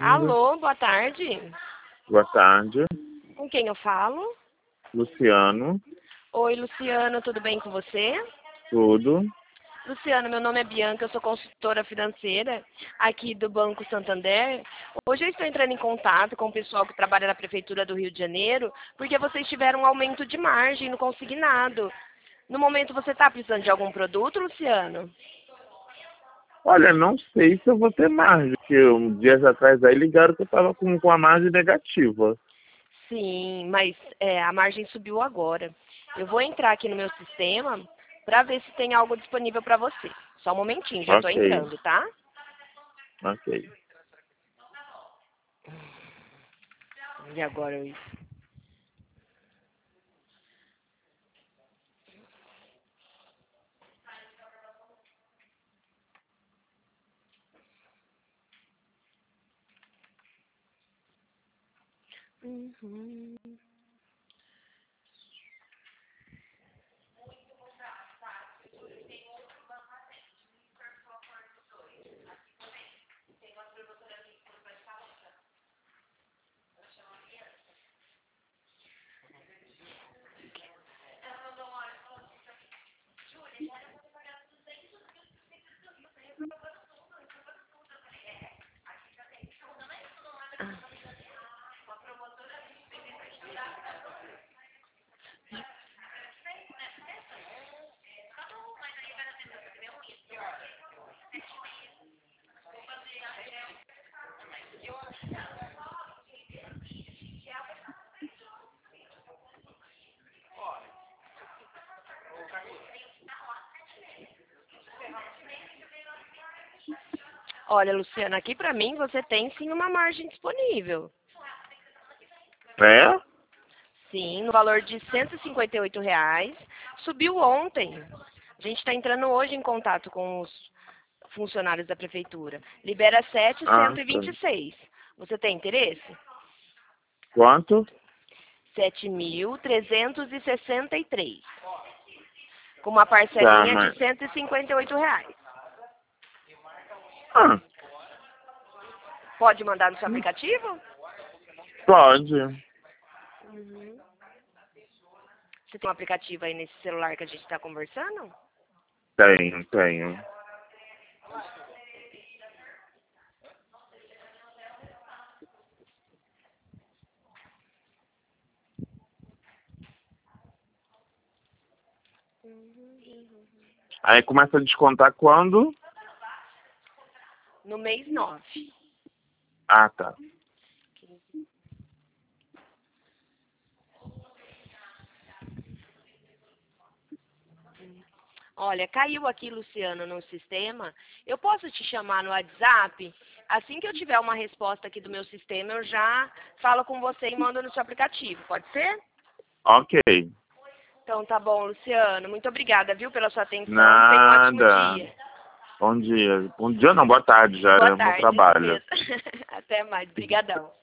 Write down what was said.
Alô, boa tarde. Boa tarde, Com quem eu falo? Luciano. Oi, Luciano, tudo bem com você? Tudo. Luciano, meu nome é Bianca, eu sou consultora financeira aqui do Banco Santander. Hoje eu estou entrando em contato com o pessoal que trabalha na Prefeitura do Rio de Janeiro, porque vocês tiveram um aumento de margem no consignado. No momento, você está precisando de algum produto, Luciano? Olha, não sei se eu vou ter margem, porque dias atrás aí ligaram que eu estava com a margem negativa. Sim, mas a margem subiu agora. Eu vou entrar aqui no meu sistema para ver se tem algo disponível para você. Só um momentinho, já estou Ok, entrando, tá? ok. E agora eu... Uhum. Olha, Luciana, aqui para mim você tem sim uma margem disponível. É? Sim, no valor de R$ 158. Subiu ontem. A gente está entrando hoje em contato com os funcionários da prefeitura. Libera Ah, tá. 7.126. Você tem interesse? Quanto? 7.363. Com uma Tá, parcelinha de mas... R$ 158. Ah, Pode mandar no seu aplicativo? pode. Uhum. Você tem um aplicativo aí nesse celular que a gente está conversando? Tenho. Aí começa a descontar quando? No mês 9. Ah, tá. Olha, caiu aqui, Luciano, no sistema. Eu posso te chamar no WhatsApp? Assim que eu tiver uma resposta aqui do meu sistema, eu já falo com você e mando no seu aplicativo. Pode ser? Ok. Então tá bom, Luciano. Muito obrigada, viu, pela sua atenção. Tenha um ótimo Nada. dia. Bom dia. Bom dia não, boa tarde já, Boa é meu tarde, isso trabalho. mesmo. Até mais. Brigadão.